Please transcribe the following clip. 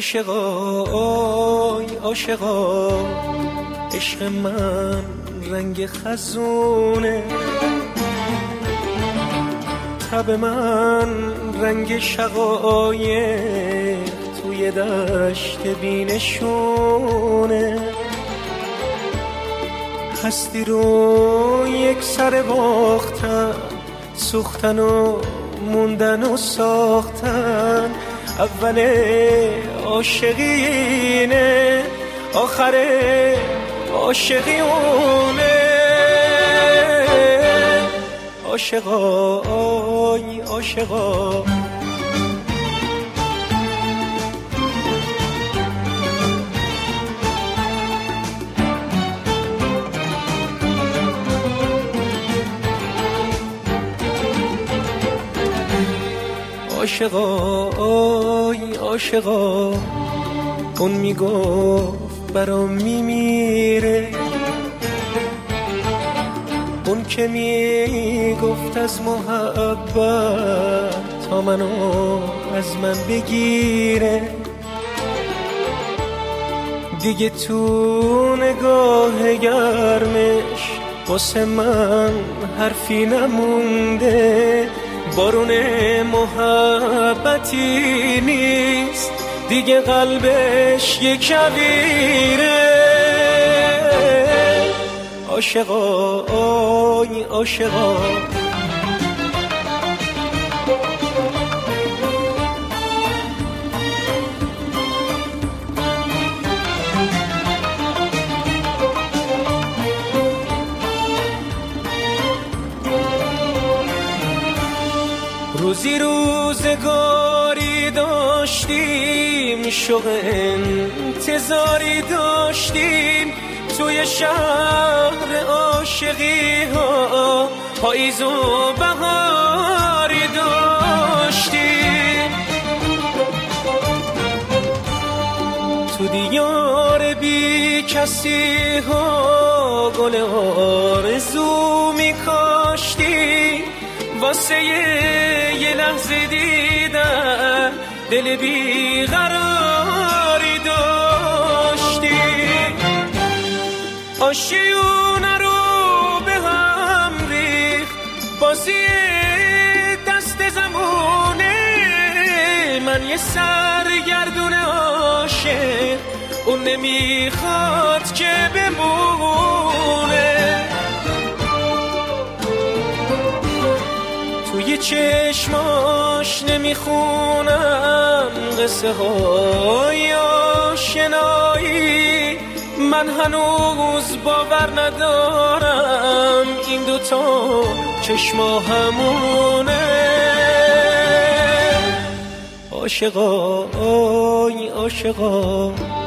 عاشقا آی عاشقا، عشق من رنگ خزونه، تب من رنگ شقایق توی دشت بینشونه. هستی رو یک سر باختن، سوختن و موندن و ساختن. اول عاشقینه، آخر عاشقیونه. عاشقا آی عاشقا، عاشقا آی عاشقا. اون میگفت برام میمیره، اون که میگفت از محبت تا منو از من بگیره. دیگه تو نگاه گرمش واسه من حرفی نمونده. بارون محبتی نیست دیگه، قلبش یک کویره. عاشقا آی عاشقا، روزی روزگاری داشتیم، شوق انتظاری داشتیم. توی شهر عاشقی ها پاییز و بهاری داشتیم. تو دیار بی کسی ها گل آرزو می کاشتیم. واسه یه لحظه دیدن دل بیقراری داشتی. آشیونه رو به هم ریخت بازی دست زمونه. من یه سرگردون عاشق، اون نمیخواد که بمونه. توی چشماش نمیخونم قصه های آشنایی. من هنوز باور ندارم این دوتا چشما همونه. عاشقا آی عاشقا،